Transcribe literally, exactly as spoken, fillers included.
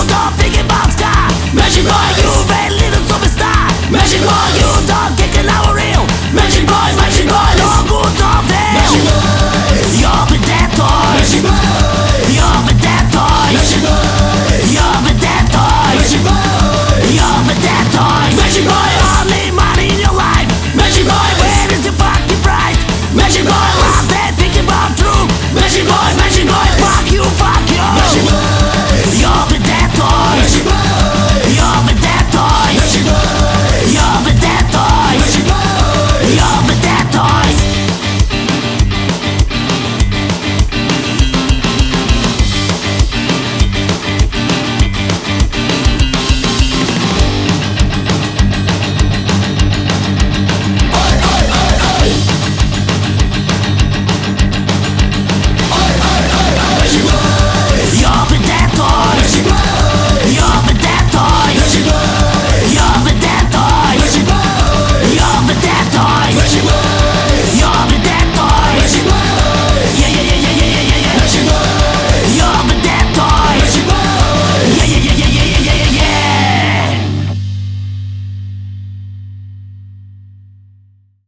don't think about star. Magic boy, you red little superstar. Magic boy, you don't get an hour real. Magic boy, magic boy, no good of them.